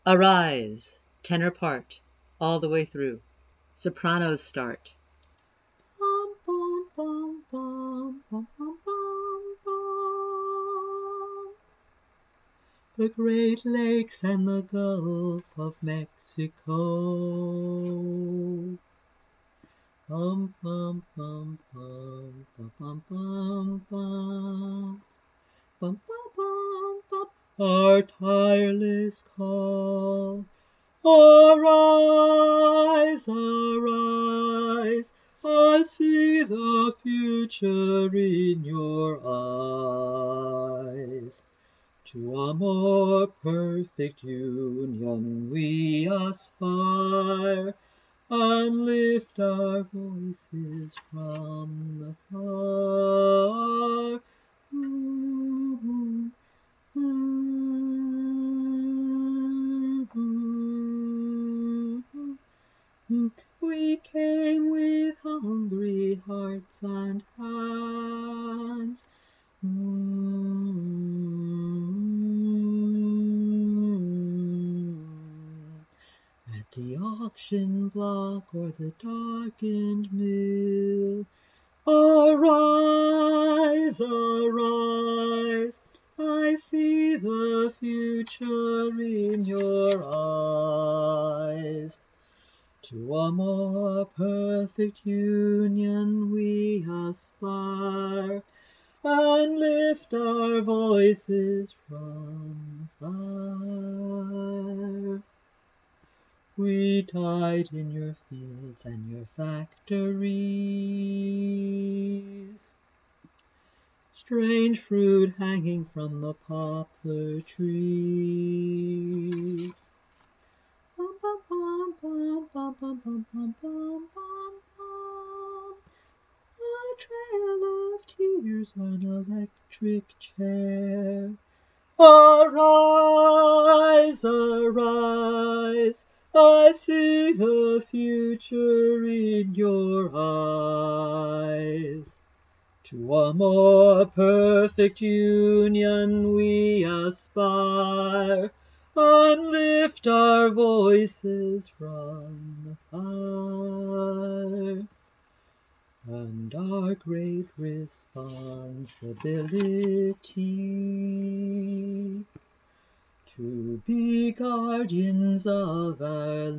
Arise, tenor part, all the way through. Sopranos start. Bum, bum, bum, bum, bum, bum, bum, bum. The Great Lakes and the Gulf of Mexico. Bum, bum, bum, bum, bum, bum, bum, bum. Bum, bum, bum, bum. Our tireless call. Arise, arise, I see the future in your eyes. To a more perfect union we aspire, and lift our voices from the far. We came with hungry hearts and hands. At the auction block or the darkened mill, arise, arise, I see the future in your eyes. To a more perfect union we aspire, and lift our voices from far. We died in your fields and your factories, strange fruit hanging from the poplar trees. Bum, bum, bum, bum, bum, bum, bum, bum, bum, bum, bum. A trail of tears, an electric chair. Arise, arise, I see the future in your eyes. To a more perfect union we aspire, and lift our voices from the fire. And our great responsibility to be guardians of our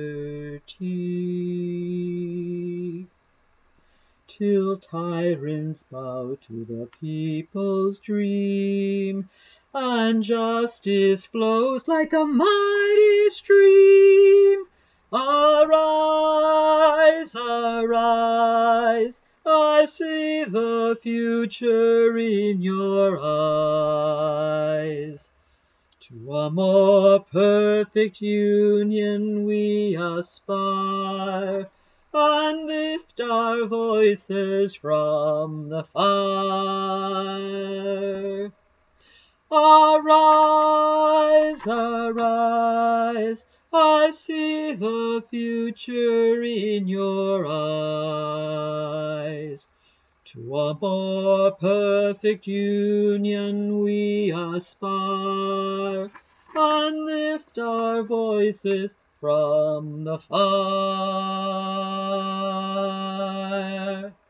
liberty, till tyrants bow to the people's dream, and justice flows like a mighty stream. Arise, arise, I see the future in your eyes. To a more perfect union we aspire, and lift our voices from the fire. Arise, arise, I see the future in your eyes. To a more perfect union we aspire, and lift our voices from the fire.